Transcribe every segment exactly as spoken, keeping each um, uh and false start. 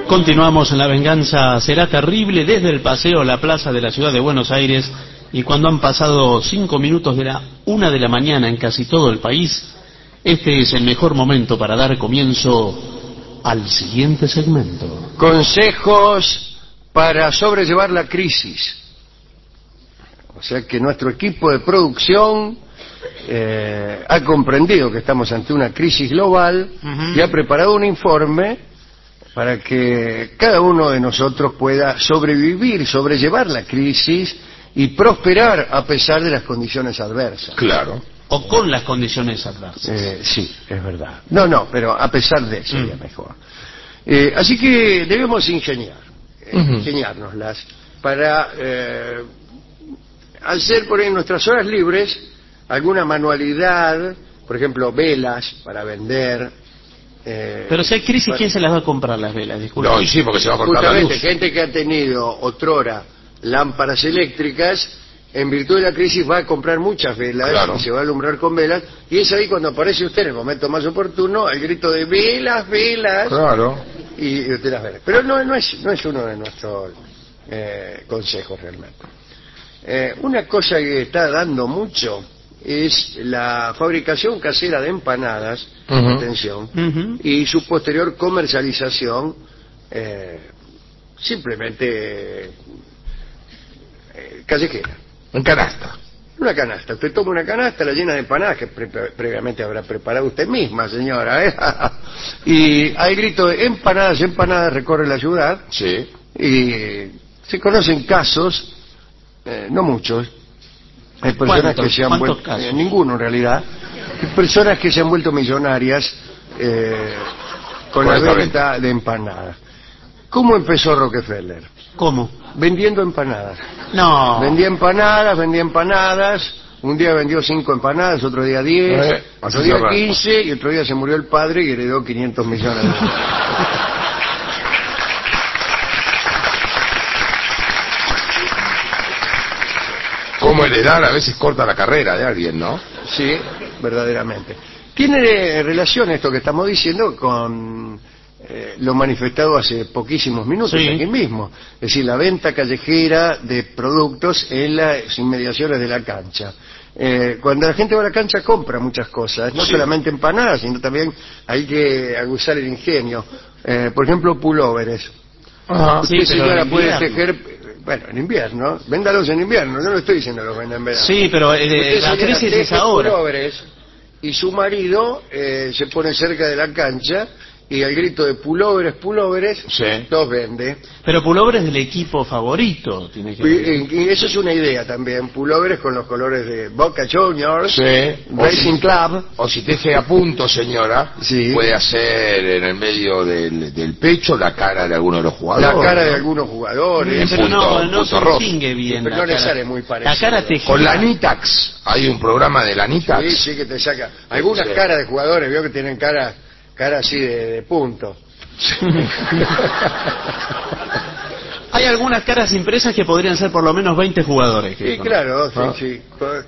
Continuamos en La Venganza Será Terrible desde el Paseo La Plaza de la ciudad de Buenos Aires, y cuando han pasado cinco minutos de la una de la mañana en casi todo el país, este es el mejor momento para dar comienzo al siguiente segmento. Consejos para sobrellevar la crisis. O sea que nuestro equipo de producción eh, ha comprendido que estamos ante una crisis global uh-huh. y ha preparado un informe para que cada uno de nosotros pueda sobrevivir, sobrellevar la crisis y prosperar a pesar de las condiciones adversas. Claro. O con las condiciones adversas. Eh, sí, es verdad. No, no, pero a pesar de eso sería mm. mejor. Eh, así que debemos ingeniar, eh, uh-huh. ingeniárnoslas para eh, hacer por ahí en nuestras horas libres alguna manualidad, por ejemplo, velas para vender. Eh, Pero si hay crisis, ¿quién se las va a comprar las velas? Disculpa. No, y sí, porque se va a cortar la luz. Gente que ha tenido otrora lámparas eléctricas, en virtud de la crisis va a comprar muchas velas, claro. y se va a alumbrar con velas, y es ahí cuando aparece usted en el momento más oportuno, el grito de velas, velas, claro. y, y usted las ve. Pero no, no, es, no es uno de nuestros eh, consejos realmente. Eh, una cosa que está dando mucho es la fabricación casera de empanadas, uh-huh. atención, uh-huh. y su posterior comercialización eh, simplemente eh, callejera. En canasta. Una canasta. Usted toma una canasta, la llena de empanadas que pre previamente habrá preparado usted misma, señora, ¿eh? Y al grito de empanadas, empanadas, recorre la ciudad. Sí. Y se conocen casos, eh, no muchos, hay personas que se han vuelto, eh, ninguno en realidad, hay personas que se han vuelto millonarias eh, con la venta de empanadas. ¿Cómo empezó Rockefeller? ¿Cómo? Vendiendo empanadas. No. Vendía empanadas, vendía empanadas. Un día vendió cinco empanadas, otro día diez, eh, otro día quince, y otro día se murió el padre y heredó quinientos millones de dólares. Cómo heredar a veces corta la carrera de alguien, ¿no? Sí, verdaderamente. Tiene relación esto que estamos diciendo con eh, lo manifestado hace poquísimos minutos sí. aquí mismo. Es decir, la venta callejera de productos en las inmediaciones de la cancha. Eh, cuando la gente va a la cancha compra muchas cosas, no sí. solamente empanadas, sino también hay que aguzar el ingenio. Eh, por ejemplo, pulóveres. Ajá, Usted, sí, señora, puede tejer... Bueno, en invierno, véndalos en invierno, no lo estoy diciendo los vendan en verano. Sí, pero eh, la crisis es ahora. Y su marido eh, se pone cerca de la cancha y al grito de pulóveres, pulóveres, sí. los vende. Pero pulóveres del equipo favorito. Tiene que y, y eso es una idea también, pulóveres con los colores de Boca Juniors, sí. Racing si, Club. O si teje a punto, señora, sí. puede hacer en el medio del, del pecho la cara de alguno de los jugadores. La cara ¿no? de algunos jugadores. Pero punto, no, no se rojo. distingue bien. Pero no le sale muy parecido. La cara te Con la Nitax, hay un programa de la Nitax. Sí, sí, que te saca. Algunas sí. caras de jugadores, veo que tienen cara, cara así de, de punto. Hay algunas caras impresas que podrían ser por lo menos veinte jugadores. Sí, claro, sí, ¿Ah? sí.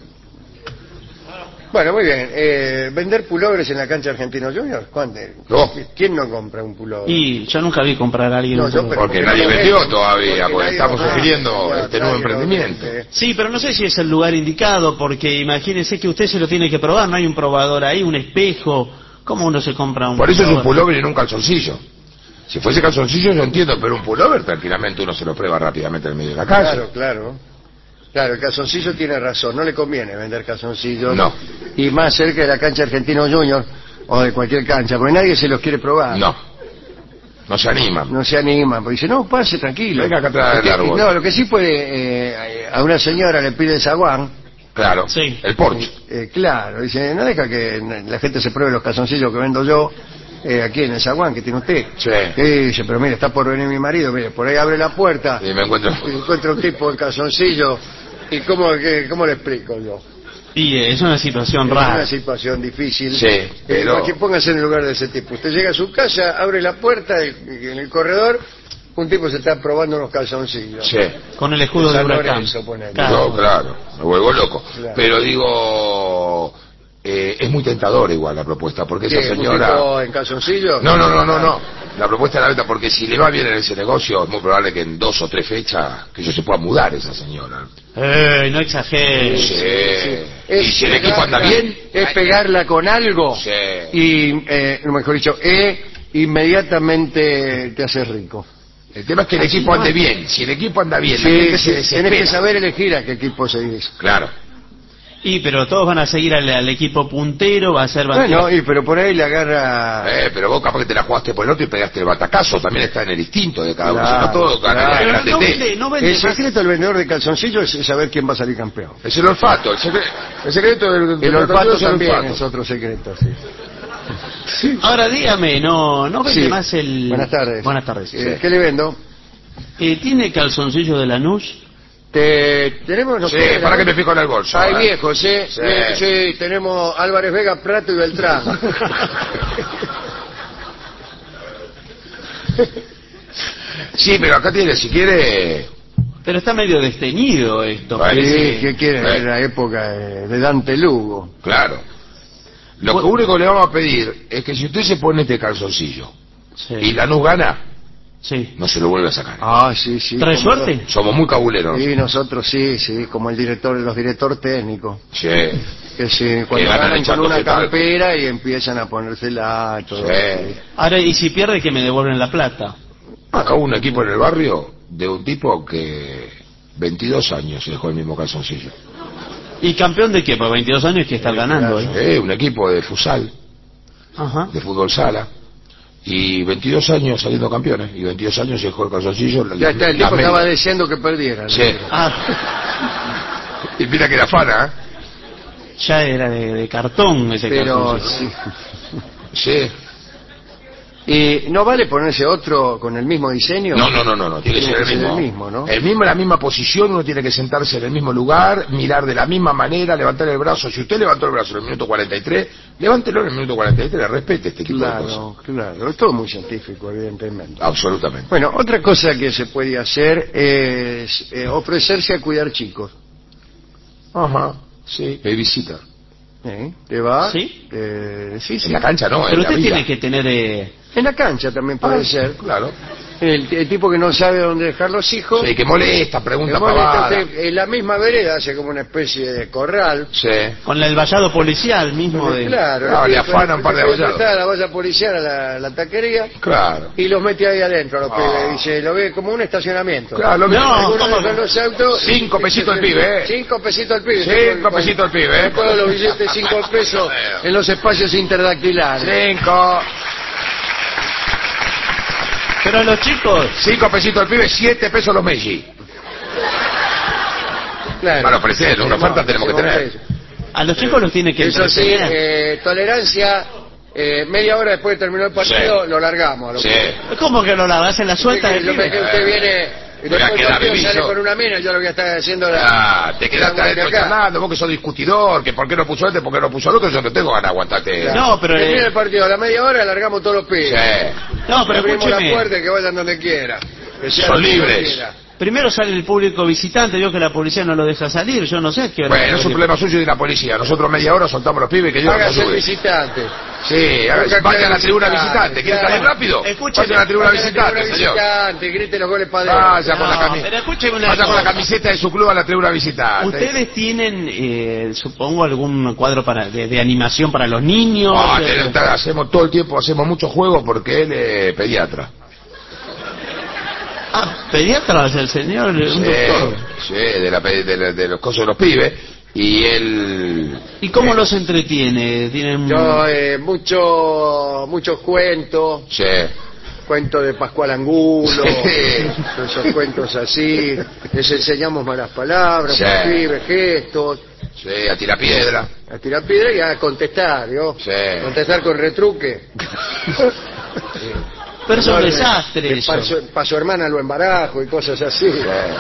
Bueno, muy bien. Eh, ¿Vender pulóveres en la cancha Argentinos Juniors? ¿Cuándo? No. ¿Quién no compra un pullover? Y yo nunca vi comprar a alguien no, un yo, pullover. Porque, porque nadie vendió no todavía, porque, porque estamos no, sugiriendo no, este nuevo emprendimiento. Vende. Sí, pero no sé si es el lugar indicado, porque imagínese que usted se lo tiene que probar, no hay un probador ahí, un espejo. ¿Cómo uno se compra un Por eso pullover? es un pullover y no un calzoncillo. Si fuese calzoncillo yo entiendo, pero un pullover tranquilamente uno se lo prueba rápidamente en medio de la calle. Claro, claro. Claro, el calzoncillo tiene razón, no le conviene vender calzoncillos. No. Y más cerca de la cancha Argentinos Juniors o de cualquier cancha, porque nadie se los quiere probar. No. No se animan. No se animan, porque dice, no, pase tranquilo. Venga acá atrás del árbol. No, lo que sí puede, eh, a una señora le pide el zaguán. Claro, sí. El Porsche. Eh, eh, claro, dice, no deja que la gente se pruebe los calzoncillos que vendo yo. Eh, aquí en el zaguán que tiene usted. Sí. Y dice, pero mire, está por venir mi marido, mire, por ahí abre la puerta. Y me encuentro. Y encuentro un tipo en calzoncillo. ¿Y cómo, qué, cómo le explico yo? Y es una situación es rara. Es una situación difícil. Sí, pero... Eh, póngase en el lugar de ese tipo. Usted llega a su casa, abre la puerta y en el corredor un tipo se está probando unos calzoncillos. Sí. Con el escudo de huracán. Claro. No, claro, me vuelvo loco. Claro. Pero digo... Eh, es muy tentador igual la propuesta, porque esa señora... ¿En calzoncillo? No, no, no, no, no. La propuesta de la venta, porque si le va bien en ese negocio, es muy probable que en dos o tres fechas que yo se pueda mudar esa señora. Eh, no exageres. Sí. Sí. Y si el equipo anda bien, es pegarla con algo sí. y, eh, mejor dicho, e inmediatamente te haces rico. El tema es que el equipo ande bien. Si el equipo anda bien, Sí, la gente sí, se desespera. tenés que saber elegir a qué equipo seguís. Claro. Y pero todos van a seguir al, al equipo puntero, va a ser... Bueno, y pero por ahí le agarra... Eh, pero vos capaz que te la jugaste por el otro y pegaste el batacazo, también está en el instinto de cada uno. Claro, Si no todo, claro. gana Pero la no T T. vende, no vende El más. secreto del vendedor de calzoncillos es saber quién va a salir campeón. Es el olfato, el, secre- el secreto del, del El olfato es el también olfato. es otro secreto, sí. Ahora dígame, no, no vende Sí. más el... Buenas tardes. Buenas tardes. Eh, ¿Qué le vendo? Eh, ¿Tiene calzoncillo de Lanús? Te, tenemos no Sí, sé, para ¿no? que me fijo en el bolso. Hay eh. viejos, ¿eh? Sí. Eh, sí, tenemos Álvarez Vega, Prato y Beltrán. Sí, pero acá tiene, si quiere... Pero está medio desteñido esto. Vale. Sí, Sí. ¿qué quiere? Eh. En la época de de Dante Lugo. Claro. Lo que único que le vamos a pedir es que si usted se pone este calzoncillo Sí. y Lanús gana, Sí. no se lo vuelve a sacar. Ah, sí, sí. ¿Trae como suerte? Somos muy cabuleros. Sí, nosotros sí, sí, como el director, los directores técnicos. Sí. Que sí, cuando ganan ganan con echándose una talco. campera y empiezan a ponérsela y todo. Sí. Ahora, y si pierde, que me devuelven la plata. Acá hubo un equipo en el barrio de un tipo que veintidós años se dejó el mismo calzoncillo. ¿Y campeón de qué? Por veintidós años que está ganando, ¿eh? Eh, un equipo de futsal, Ajá. de fútbol sala, y veintidós años saliendo campeones, y veintidós años se dejó el calzoncillo. la- Ya está, el la tipo media. estaba deseando que perdieran. Sí. Ah, Y mira que era fana, ¿eh? ya era de, de cartón ese Pero calzoncillo. sí. Sí. ¿Y no vale ponerse otro con el mismo diseño? No, no, no, no, no, tiene que ser el mismo. el mismo, ¿no? El mismo, la misma posición, uno tiene que sentarse en el mismo lugar, mirar de la misma manera, levantar el brazo. Si usted levantó el brazo en el minuto cuarenta y tres, levántelo en el minuto cuarenta y tres, respete este tipo de cosas. Claro, claro. Es todo muy científico, evidentemente. Absolutamente. Bueno, otra cosa que se puede hacer es eh, ofrecerse a cuidar chicos. Ajá, sí. Babysitter. ¿Eh? ¿Te va? ¿Sí? Eh, sí, sí. En la cancha no, Pero en la usted vida. tiene que tener... Eh... En la cancha también puede Ah, ser. Claro. El, el tipo que no sabe dónde dejar los hijos. Sí, que molesta, que pregunta molesta, pavada. usted, en la misma vereda hace como una especie de corral. Sí. Con el vallado policial mismo de... Claro, Claro, el le tipo afana un par de le vallados. presta la valla policial a la, la taquería Claro. y los mete ahí adentro a los Ah. pibes. Dice, lo ve como un estacionamiento. Claro, lo mismo. No, Algunos ¿cómo dejan no? los autos. Cinco y- pesitos y- el pibe, ¿eh? Cinco pesitos el pibe. Cinco Con- pesitos el pibe, ¿eh? con todos los billetes cinco pesos en los espacios interdactilares. Cinco. Pero los chicos... Cinco pesitos el pibe, siete pesos los Messi. Claro. Para ofrecer, una oferta tenemos que tener. A los chicos los tiene que Eso sí, entretener. eh, tolerancia, eh, media hora después de terminar el partido, Sí. lo largamos. a lo Sí. que- ¿Cómo que lo lavas en la suelta del Yo me- que pibe? usted viene, y Voy a después el quedar partido bebizo. sale con una mina, yo lo voy a estar haciendo la... Ah, te quedaste la adentro vuelta acá. charlando, vos que sos discutidor, que por qué no puso este, por qué no puso el otro, yo no tengo ganas de aguantarte. No, pero... Termina eh, el partido a la media hora, largamos todos los pibes. Sí. No, pero Abrimos la escúcheme. puerta y que vayan donde quiera. Que sea Son lo que libres. quiera. Primero sale el público visitante, vio que la policía no lo deja salir, yo no sé a qué hora... Bueno, es un problema suyo y de la policía. Nosotros media hora soltamos los pibes que yo Hágase el ayude. visitante. Sí, hágase- Nunca vaya a la quede tribuna visitante, visitante. ¿Quiere claro. salir rápido? Escúcheme, Vaya a la tribuna Vaya a la visitante, tribuna señor. visitante, grite los goles para adentro. Vaya con la No, camiseta. pero escúcheme una Vaya con la cosa. camiseta de su club a la tribuna visitante. ¿Ustedes tienen, eh, supongo, algún cuadro para de, de animación para los niños? Ah, Eh, te- te- hacemos todo el tiempo, hacemos muchos juegos porque él es pediatra. Ah, pediatra es el señor, un Sí, doctor. sí, de, la, pe- de, la- de los cosas de los pibes. Y él... ¿Y cómo eh, los entretiene? ¿Tienen... Yo, eh, mucho, muchos cuentos, Sí. cuentos de Pascual Angulo, Sí. todos esos cuentos así, les enseñamos malas palabras, Sí. a los pibes, gestos, Sí, a tirar piedra. a tirar piedra y a contestar, ¿yo? Sí. Contestar con retruque. Pero es un No, desastre de- de eso. Para su, pa' su hermana lo embarajo y cosas así.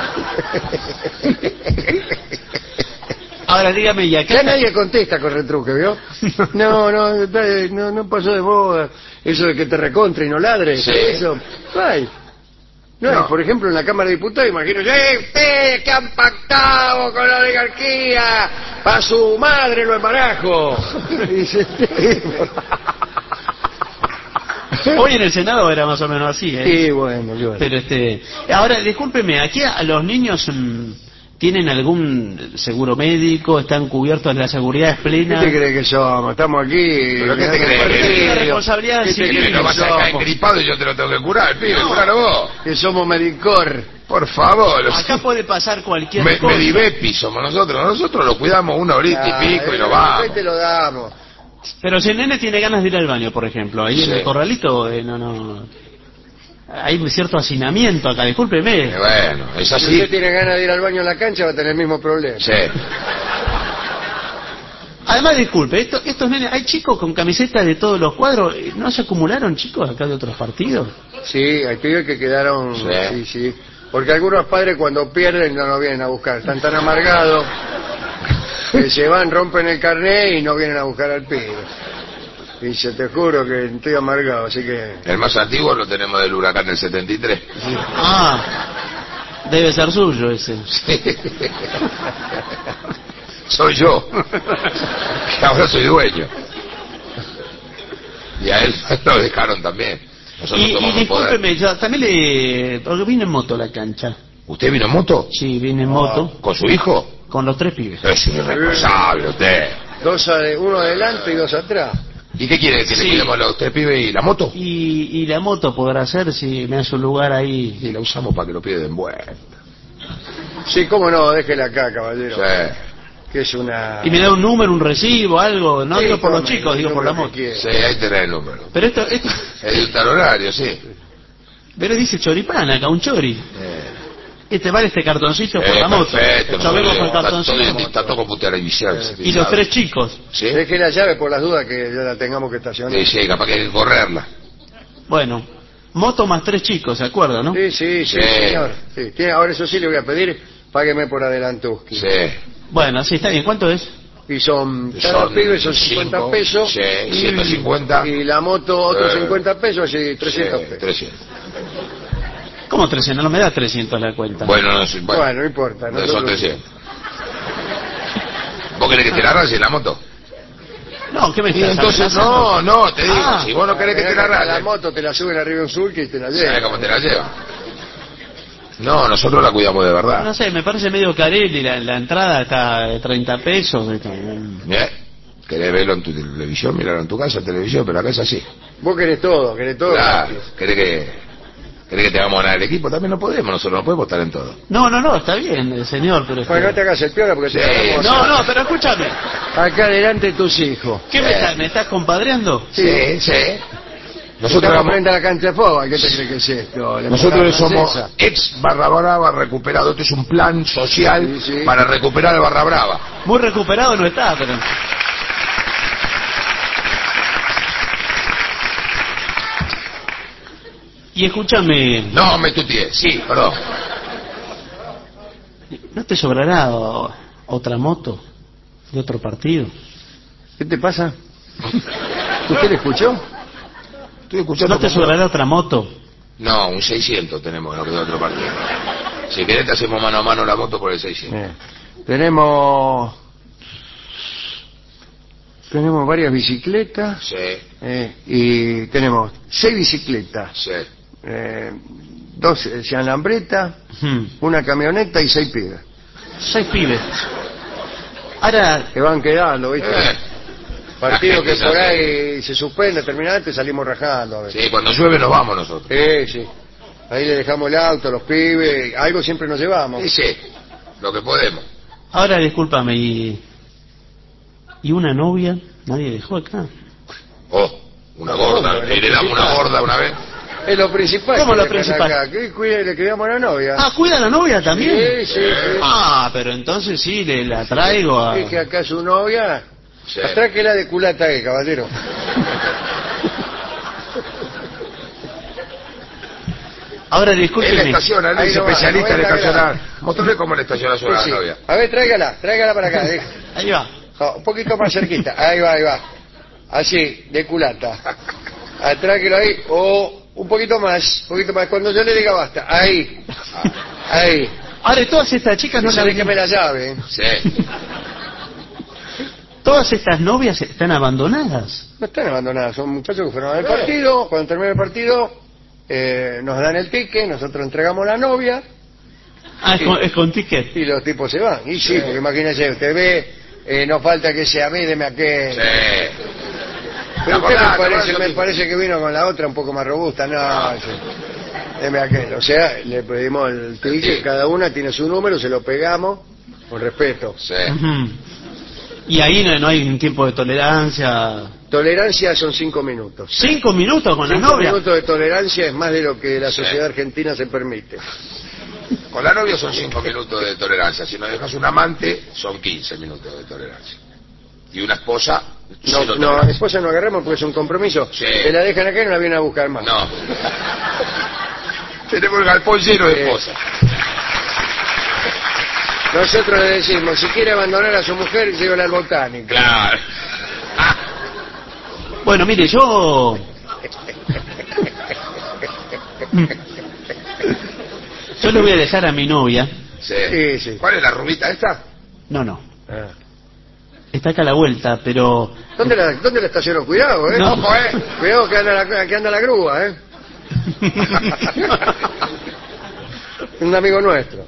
Ahora dígame, ¿y acá? Ya nadie contesta con retruque, ¿vio? No, no, está- no, no pasó de moda. Eso de que te recontre y no ladres. Sí. Eso. No hay. No, hay. No. Por ejemplo, en la Cámara de Diputados, imagino, ¡eh, ustedes que han pactado con la oligarquía! ¡Para su madre lo embarajo! Dice, Hoy en el Senado era más o menos así, ¿eh? Sí, bueno, yo. Pero este, ahora, discúlpeme, aquí a los niños mmm, tienen algún seguro médico, están cubiertos de la seguridad ¿Qué plena. te crees que somos? Estamos aquí. ¿Pero qué te crees? Es una responsabilidad ¿Qué te civil. crees Que no vas a caer gripado y yo te lo tengo que curar, pibe, No. curalo vos. Que somos Medicor. Por favor. Acá puede pasar cualquier Me, cosa. Medibepi somos nosotros. Nosotros lo cuidamos una horita Ah, y pico y el nos vamos. Medicor te lo damos. Pero si el nene tiene ganas de ir al baño, por ejemplo, ahí Sí. en el corralito, eh, no, no. Hay un cierto hacinamiento acá, discúlpeme. Eh, bueno, es Si así. usted tiene ganas de ir al baño en la cancha, va a tener el mismo problema. Sí. Además, disculpe, esto, estos nenes, hay chicos con camisetas de todos los cuadros, ¿no se acumularon chicos acá de otros partidos? Sí, hay pibes que quedaron. Sí. Sí, sí. Porque algunos padres cuando pierden no nos vienen a buscar. Están tan amargados que se van, rompen el carnet y no vienen a buscar al pibe. Y se te juro que estoy amargado, así que... El más antiguo lo tenemos del huracán del setenta y tres. Ah, debe ser suyo ese. Sí. Soy yo. Que ahora soy dueño. Y a él lo dejaron también. Nosotros Y, y tomamos poder. discúlpeme, yo también le... porque vine en moto a la cancha. ¿Usted vino en moto? Sí, vine en moto, ¿Con su hijo? con los tres pibes. Es un irresponsable usted. Dos ade- uno adelante y dos atrás. ¿Y qué quiere? ¿Que Sí. le cuidemos a los tres pibes y la moto? Y, y la moto podrá ser si me hace un lugar ahí. Y la usamos para que lo piden vuelta. Sí, cómo no, déjela acá, caballero. Sí. Que es una... Y me da un número, un recibo, algo. No Sí, digo por los tome, chicos, el digo por la número que moto. quiera. Sí, ahí tenés el número. Pero esto, esto... Es de un tal horario, sí. Pero dice choripán acá, un chori. Eh, Este vale este cartoncito por eh, la moto. perfecto. Yo vengo con el Está todo, cartoncito. está todo computarizado. Y los tres chicos. ¿Sí? Deje la llave por las dudas que ya la tengamos que estacionar. Sí, sí, capaz que hay que correrla. Bueno, moto más tres chicos, ¿se acuerdan, no? Sí, sí, sí, Sí. señor. Sí. Tiene- ahora eso sí le voy a pedir, págueme por adelantuski. Sí. Bueno, sí, está bien. ¿Cuánto es? Y son, cada Son pibe son cincuenta cinco, pesos. sí, ciento cincuenta. Y la moto otros Eh, cincuenta pesos, así trescientos Sí, pesos. trescientos. ¿Cómo trescientos? No me da trescientos la cuenta. Bueno, no, sé, bueno, Bueno, no importa. son nosotros- trescientos. ¿Vos querés que te la raye la moto? No, ¿qué me Y estás entonces, amenazando? no, no, te digo, Ah. si vos no querés que te la La raye, moto te la suben arriba de un sulky y te la ¿sabés llevan. cómo te la lleva? No, nosotros la cuidamos de verdad. No sé, me parece medio carelli. La, la entrada está de treinta pesos. este, ¿Eh? ¿Querés verlo en tu televisión? Mirarlo en tu casa, en televisión, pero acá es así. Vos querés todo, querés todo. Claro. ¿Querés que, ¿Querés que te hagamos ganar el equipo? También no podemos, nosotros no podemos estar en todo. No, no, no, está bien, eh, señor, pero... este- Bueno, no te hagas el piola porque Sí. te vamos No, no, pero escúchame. acá adelante tus hijos. ¿Qué me, estás, me estás compadreando? Sí, sí. Nosotros Nosotros, estamos vamos- frente a la cancha de fútbol. ¿Qué te crees que es esto? ¿La nosotros embajada somos francesa? ex Barra Brava recuperado. Este es un plan social Sí, sí. para recuperar el Barra Brava. Muy recuperado no está, pero... Y escúchame, No me tutié, sí, perdón. ¿no te sobrará o- otra moto de otro partido? ¿Qué te pasa? ¿Usted le escuchó? Estoy escuchando. ¿No te como- sobrará otra moto? No, un seiscientos tenemos en de otro partido. Si querés te hacemos mano a mano la moto por el seiscientos. Eh, tenemos tenemos varias bicicletas Sí, eh, y tenemos seis bicicletas, sí. eh, dos eh, alambretas, Hmm, una camioneta y seis pibes Seis pibes. Ahora, que van quedando, ¿viste? Eh, Partido la que gente por se hace- ahí se suspende, termina antes, salimos rajando a veces. Sí, cuando llueve nos vamos nosotros. Sí, sí. Ahí le dejamos el auto, los pibes, algo siempre nos llevamos. Sí, sí, lo que podemos. ahora discúlpame, ¿y, ¿y una novia? ¿Nadie dejó acá? Oh, una gorda. Hombre, Y le damos una gorda una vez. Es lo principal. ¿Cómo que lo dejan principal? acá. Que cuide, le quedamos a la novia. Ah, ¿cuida a la novia también? Sí, sí, sí. Ah, pero entonces sí, le la traigo a... Es que acá su novia, Sí. atráquela de culata ahí, caballero. Ahora Él discúlpeme. estaciona, él Ahí es no va, especialista no en va a estacionar. Mostrarle cómo le estaciona su Sí, sí. novia. A ver, tráigala, tráigala para acá. deja. Ahí va. No, un poquito más cerquita. Ahí va, ahí va. Así, de culata. Atráquelo ahí, o un poquito más, un poquito más. Cuando yo le diga basta, ahí. Ahí. Ahora, todas estas chicas no No la sabe que me la llave. ¿eh? Sí. todas estas novias están abandonadas. No están abandonadas, son muchachos que fueron al partido, cuando termina el partido eh, nos dan el ticket, nosotros entregamos la novia. Ah, es, y, con, es con ticket. Y los tipos se van. Y sí, sí, porque imagínese, usted ve, eh, no falta que sea a mí, deme aquel. Sí. Pero usted me parece, me parece que vino con la otra un poco más robusta, no, sí. Deme aquel. O sea, le pedimos el ticket, cada una tiene su número, se lo pegamos, con respeto. Sí. Uh-huh. Y ahí no, no hay un tiempo de tolerancia. Tolerancia son cinco minutos. ¿Cinco minutos con la Cinco novia? minutos de tolerancia es más de lo que la Sí. sociedad argentina se permite. Con la novia son cinco minutos de tolerancia. Si no dejas un amante, son quince minutos de tolerancia. Y una esposa, No, cero no, tolerancia. después no agarramos porque es un compromiso. Sí. Se la dejan acá y no la vienen a buscar más. No. Tenemos el galpón lleno de Eh. esposas. Nosotros le decimos, si quiere abandonar a su mujer, llévala al botánico. Claro. Bueno, mire, yo... Yo le voy a dejar a mi novia. Sí. Sí, sí. ¿Cuál es la rubita esta? No, no. Ah. Está acá a la vuelta, pero... ¿Dónde la, dónde la estacionó? Cuidado, ¿eh? No. Ojo, eh. Cuidado que anda la, que anda la grúa, ¿eh? Un amigo nuestro.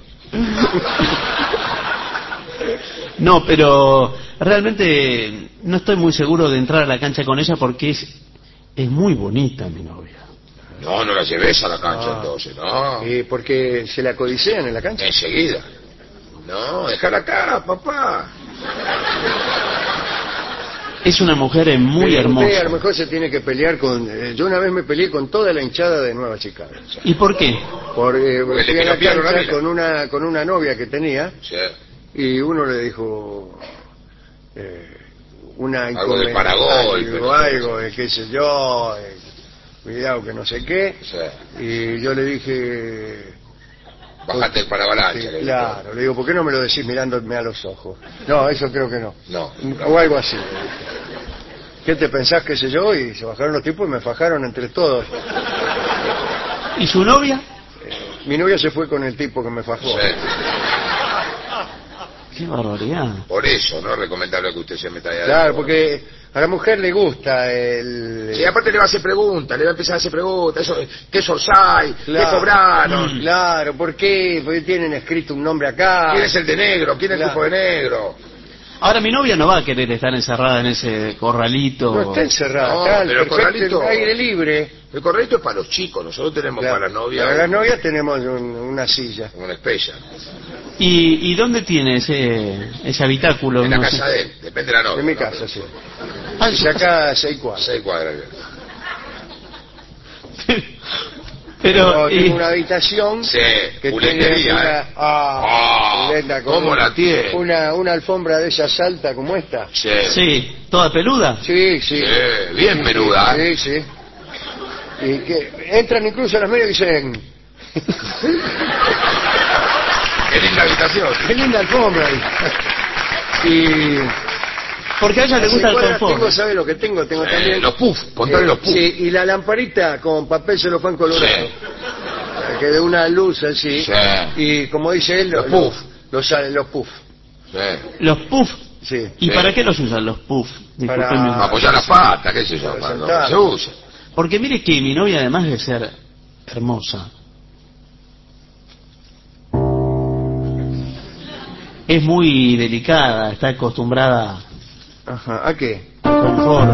No, pero realmente no estoy muy seguro de entrar a la cancha con ella porque es, es muy bonita mi novia. No, no la lleves a la cancha Ah. entonces, no. ¿Y porque se la codician en la cancha? Enseguida. No, déjala acá, papá. Es una mujer muy Pero usted a lo hermosa. mejor se tiene que pelear con... eh, yo una vez me peleé con toda la hinchada de Nueva Chicago. ¿Y por qué? Por, eh, Porque fui le a la piropearon la cancha mina. con una, con una novia que tenía Sí. y uno le dijo... Eh, una Algo de inconven- Paragol, algo, pero- algo de qué sé yo, eh, cuidado que no sé qué. Sí. Y yo le dije... Bajate el paravalancha. Sí, le digo. claro, le digo, ¿por qué no me lo decís mirándome a los ojos? No, eso creo que no. No. O algo así. le dije. ¿Qué te pensás, qué sé yo? Y se bajaron los tipos y me fajaron entre todos. ¿Y su novia? Mi novia se fue con el tipo que me fajó. Sí. Qué barbaridad. Por eso, no es recomendable que usted se meta ahí Claro, adentro. porque a la mujer le gusta el... Sí, aparte le va a hacer preguntas, le va a empezar a hacer preguntas, eso, ¿qué sorsai? ¿Qué Claro. cobraron? Claro, ¿por qué? Porque tienen escrito un nombre acá. ¿Quién es el de negro? ¿Quién es el Claro. tipo de negro? Ahora mi novia no va a querer estar encerrada en ese corralito. No está encerrada, No, acá, el pero el perfecto corralito- aire libre. El correcto es para los chicos, nosotros tenemos Claro. para las novias Para las novias tenemos un- una silla. una espella. ¿Y, y dónde tiene ese, ese habitáculo? En la No casa sé. de él, depende de la novia. En mi ¿no? casa, sí. Ah, en Y su acá a seis cuadras. Seis cuadras. Pero, No, y- tengo una habitación Sí, que pulentería, tiene una, ¿eh? ah, Ah, pulenta, con ¿cómo un- la tiene? Una, una alfombra de esas alta como esta. Sí. sí, toda peluda. Sí, sí. Sí, bien peluda, ¿eh? Sí, sí. Y que entran incluso a las medias y dicen, Qué linda habitación. qué linda alfombra. Y Porque a ella le seis gusta el cuadras confort. tengo, ¿sabe lo que tengo? Tengo Eh, también los puff, contale eh, los puff. Sí, y la lamparita con papel celofán colorado. Sí. Que de una luz así. Sí. Y como dice él, Los lo- puff. Los, los, los puff. Sí. Los puff. Sí. ¿Y Sí. para qué los usan los puff? Para- Discúlpeme. Para apoyar las patas, qué sé yo, Para para no, sentar. se usa. Porque mire que mi novia, además de ser hermosa, es muy delicada, está acostumbrada Ajá. ¿A qué? al confort.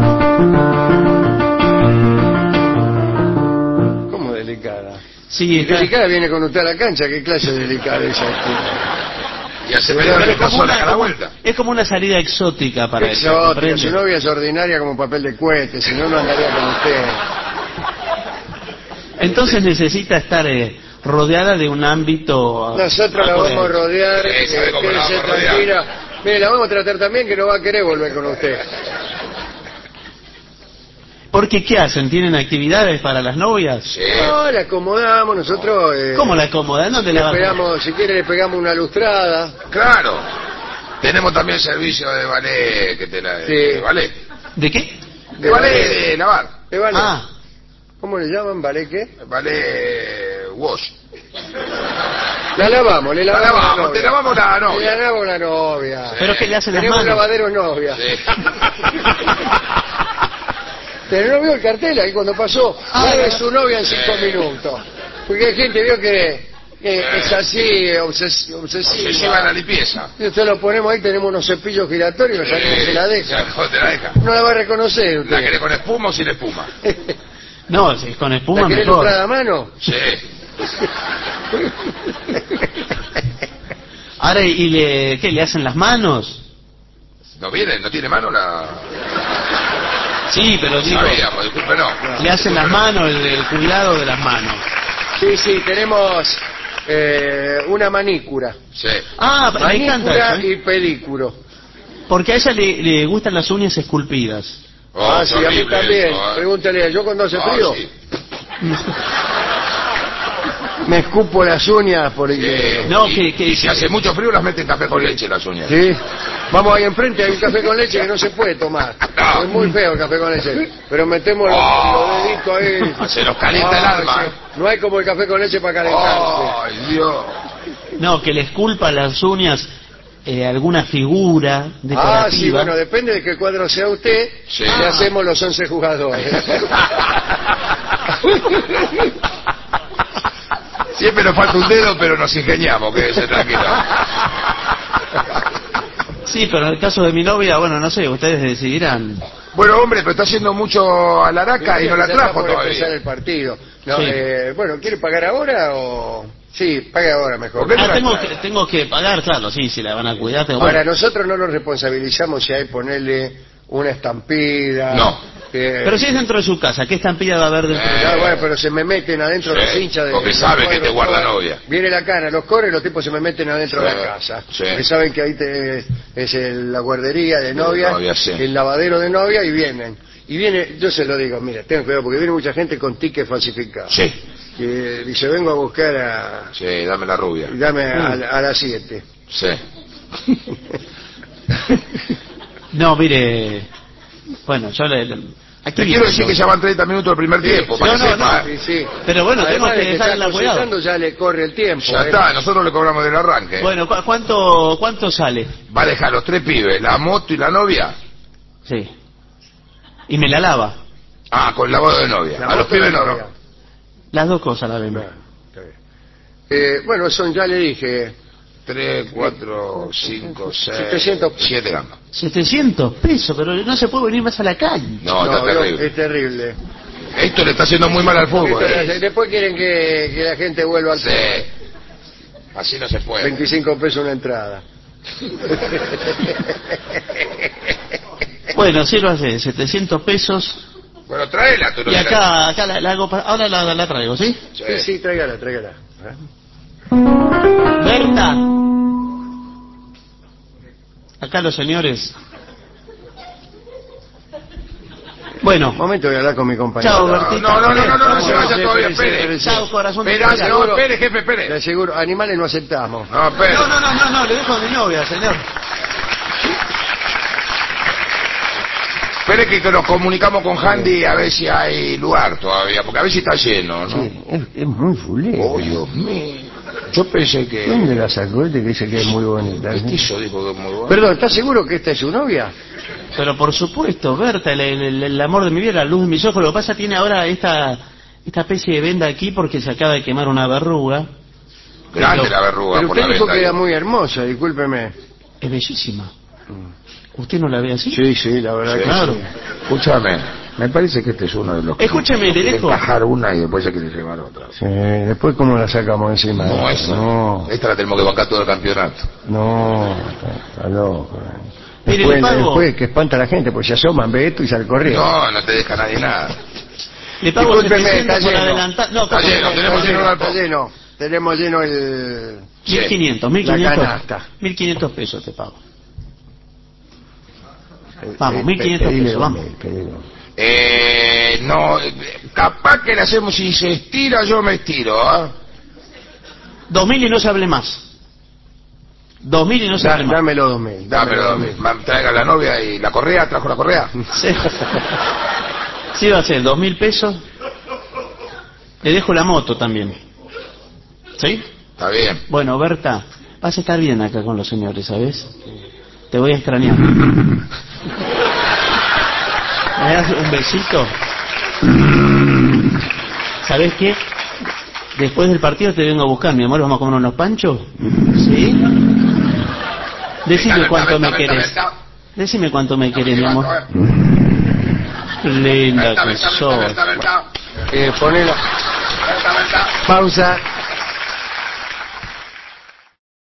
¿Cómo delicada? Sí, está- Delicada viene con usted a la cancha, ¿qué clase de delicadeza es? Y hace Pero pelear es que es como pasó la una- cara como- vuelta. es como una salida exótica para ella. Exótica, ¿comprende? su novia es ordinaria como papel de cohete, si no, no andaría con usted. Entonces necesita estar eh, rodeada de un ámbito. Nosotros la vamos a rodear, Sí, eh, sabe cómo la quédese vamos a rodear. tranquila. Mire, la vamos a tratar también que no va a querer volver con usted. Porque ¿qué hacen? ¿Tienen actividades para las novias? Sí. No, la acomodamos, nosotros... eh, ¿Cómo la acomodan? ¿Dónde le la va a pegamos, si quiere le pegamos una lustrada. Claro. Tenemos también servicio de ballet, que te la, Sí. de ballet. ¿De qué? De ballet, de lavar. ¿De ballet? Ah, ¿Cómo le llaman? ¿Ballet qué? Ballet wash. La lavamos, le La lavamos la, lavamos, novia. te lavamos la novia. Le lavamos la novia. Pero ¿qué le hacen las Tenemos manos? lavaderos novia. Sí. Pero no vio el cartel ahí cuando pasó. Ah, Lave no. su novia en cinco Sí. minutos. Porque hay gente vio que, que es así, obses, obsesiva. Se lleva la limpieza. Y usted lo ponemos ahí, tenemos unos cepillos giratorios, no sabe cómo se la deja. Ya, te la deja. No la va a reconocer ¿La usted. querés con espuma o sin espuma? No, si es con espuma ¿La querés mejor. lucrada a mano? Sí. Ahora, ¿y le, qué, le hacen las manos? ¿No viene? ¿No tiene mano la...? Sí, pero digo, Sabíamos, disculpe, no. le hacen las manos, el, el cuidado de las manos. Sí, sí, tenemos eh, una manícura. Sí. Ah, me encanta Manícura eso, ¿eh? y pedícuro. Porque a ella le, le gustan las uñas esculpidas. Oh, ah, qué sí, a mí horrible también. eso, ¿eh? Pregúntale a yo cuando hace Ah, frío. sí. Me escupo las uñas porque... Sí. No, y, que- que- y si hace mucho frío las meten café con leche las uñas. Sí. Vamos ahí enfrente, hay un café con leche que no se puede tomar. No. Es muy feo el café con leche. Pero metemos los, Oh. los deditos ahí. Se nos calienta el Ah, alma. sí. No hay como el café con leche para calentarse. Ay, Dios. No, que le esculpa las uñas eh, alguna figura decorativa. Ah, sí, bueno, depende de qué cuadro sea usted, Sí. le hacemos los once jugadores. Siempre nos falta un dedo, pero nos ingeniamos, quédese tranquilo. Sí, pero en el caso de mi novia, bueno, no sé, ustedes decidirán. Bueno, hombre, pero está haciendo mucho a la araca y no la Ya está trajo por empezar todavía. el partido. No, Sí. eh, bueno, ¿quiere pagar ahora o...? Sí, pague ahora mejor. ¿Por qué no Ah, la tengo trae? que, tengo que pagar, claro, sí, si la van a cuidar. Tengo... Ahora, bueno, nosotros no nos responsabilizamos si hay ponerle una estampida. No. que- pero si es dentro de su casa, ¿qué estampida va a haber dentro de Ah, Eh, bueno, pero se me meten adentro sí, los hinchas de... porque los sabe que cuadros, te guarda todo. novia. Viene la cana, los corre, los tipos se me meten adentro Sí, de la casa. sí. Porque saben que ahí te- es el- la guardería de novia, novia, sí. el lavadero de novia y vienen. Y viene, yo se lo digo, mira, ten cuidado porque viene mucha gente con tickets falsificados. Sí, Que dice, vengo a buscar a... sí, dame la rubia. Dame a, a las siete. Sí. No, mire, bueno, yo le... le- aquí Te quiero decir que ya van treinta minutos del primer tiempo, para no, que no, sepa. Sí, sí. Pero bueno, Además tengo que de dejarla está cuidado. cosechando, ya le corre el tiempo. Ya ¿eh? está, nosotros le cobramos del arranque. Bueno, ¿cu- ¿cuánto, ¿cuánto sale? Va a dejar los tres pibes, la moto y la novia. Sí. Y me la lava. Ah, con lavado de novia. La A los moto y pibes la no, novia. no. Las dos cosas la vemos. Bueno, está bien. Eh, bueno, son, ya le dije, Tres, cuatro, cinco, seis, setecientos. siete gambas. setecientos pesos, pero no se puede venir más a la calle. No, no, está no, terrible. es terrible. Esto le está haciendo muy mal al fútbol. Esto- eh. Después quieren que, que la gente vuelva al Sí. Así no se puede. veinticinco pesos una entrada. Bueno, sí lo hace, setecientos pesos. Bueno, tráela tú. no Y la- acá, acá la, la hago, pa- ahora la, la traigo, ¿sí? Sí. Sí, sí, tráigala, tráigala. ¿Eh? Berta. Acá los señores. Bueno, Un momento, voy a hablar con mi compañero. chao, No, Bertita. no, no, no, no, no, no se vaya Espere, todavía, espere, espere. espere. Chao, corazón de Espera, piedra. no, espere, jefe, Le espere. aseguro, animales no aceptamos. No, espere. No, no, no, no, no, le dejo a mi novia, señor. Espere que, que nos comunicamos con Handy a ver si hay lugar todavía, porque a ver si está lleno, ¿no? Sí, es, es muy fulero. Oh, Dios mío. Yo pensé que... ¿Dónde la sacó este que dice que es muy bonita? ¿Qué hizo? Dijo que es muy bueno. Perdón, ¿estás seguro que esta es su novia? Pero por supuesto, Berta, el, el- el amor de mi vida, la luz de mis ojos. Lo que pasa tiene ahora esta esta especie de venda aquí porque se acaba de quemar una verruga. Grande Pero- la verruga Pero por usted la dijo venta que era ahí. muy hermosa, discúlpeme. Es bellísima. ¿Usted no la ve así? Sí, sí, la verdad Sí, que claro. sí. Escúchame, me parece que este es uno de los que... Escúcheme, le quiere dejo. encajar una y después se quiere llevar otra. Sí, después cómo la sacamos encima. No, esa. No, Esta la tenemos que bancar todo el campeonato. no, está, está loco. Mire, Después, le pago. después que espanta a la gente, pues se asoman, ve esto y sale corriendo. No, no te deja nadie nada. Le pago Discúlpeme, setecientos está por lleno. adelantar. No, Está lleno, tenemos está lleno el está galpón. lleno. Tenemos lleno el... Sí. mil quinientos, mil La quinientos. canasta. mil quinientos pesos te pago. el- Vamos, el- mil quinientos pedile pesos, dos vamos. mil, pedile dos mil. Eh, no, eh, capaz que le hacemos, si se estira, yo me estiro, ¿ah? Dos mil y no se hable más. Dos mil y no se Da- hable más. dámelo dos mil. Dámelo, dos mil. ma- traiga la novia y la correa, trajo la correa. Sí. Sí, va a ser dos mil pesos. Le dejo la moto también. ¿Sí? Está bien. Bueno, Berta, vas a estar bien acá con los señores, ¿sabes? Te voy a extrañar. ¿Me das un besito? ¿Sabes qué? Después del partido te vengo a buscar, mi amor, ¿vamos a comer unos panchos? ¿Sí? Decime cuánto me querés. Decime cuánto me querés, mi amor. Linda que sos. Eh, ponela. Pausa.